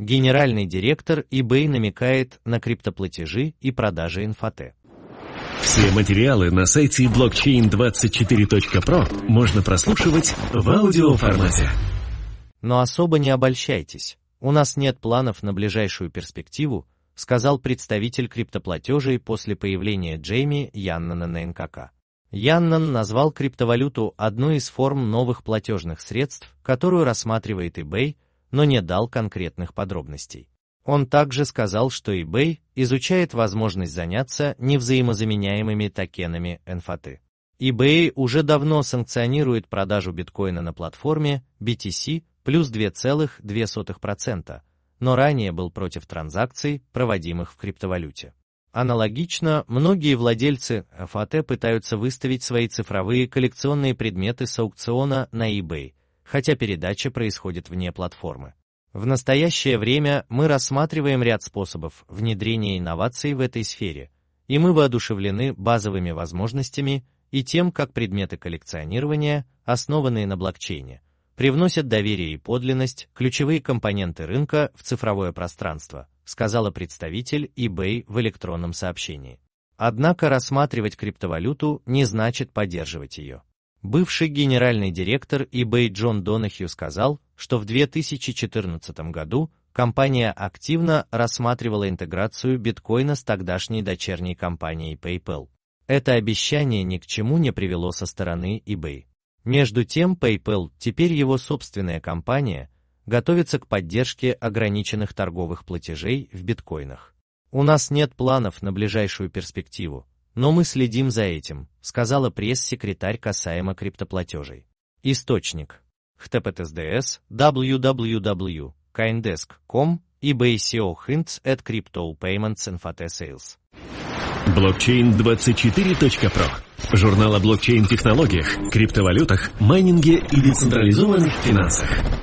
Генеральный директор eBay намекает на криптоплатежи и продажи NFT. Все материалы на сайте blockchain24.pro можно прослушивать в аудиоформате. Но особо не обольщайтесь. У нас нет планов на ближайшую перспективу, сказал представитель криптоплатежей после появления Джейми Яннана на НКК. Яннан назвал криптовалюту одной из форм новых платежных средств, которую рассматривает eBay, но не дал конкретных подробностей. Он также сказал, что eBay изучает возможность заняться невзаимозаменяемыми токенами NFT. eBay уже давно санкционирует продажу биткоина на платформе BTC плюс 2,2%, но ранее был против транзакций, проводимых в криптовалюте. Аналогично, многие владельцы NFT пытаются выставить свои цифровые коллекционные предметы с аукциона на eBay, хотя передача происходит вне платформы. В настоящее время мы рассматриваем ряд способов внедрения инноваций в этой сфере, и мы воодушевлены базовыми возможностями и тем, как предметы коллекционирования, основанные на блокчейне, привносят доверие и подлинность, ключевые компоненты рынка в цифровое пространство, сказала представитель eBay в электронном сообщении. Однако рассматривать криптовалюту не значит поддерживать ее. Бывший генеральный директор eBay Джон Донахью сказал, что в 2014 году компания активно рассматривала интеграцию биткоина с тогдашней дочерней компанией PayPal. Это обещание ни к чему не привело со стороны eBay. Между тем, PayPal, теперь его собственная компания, готовится к поддержке ограниченных торговых платежей в биткоинах. «У нас нет планов на ближайшую перспективу, но мы следим за этим», сказала пресс-секретарь касаемо криптоплатежей. Источник: https www.coindesk.com eBay SEO hints at crypto payments NFT sales. Blockchain24.pro. Журнал о блокчейн-технологиях, криптовалютах, майнинге и децентрализованных финансах.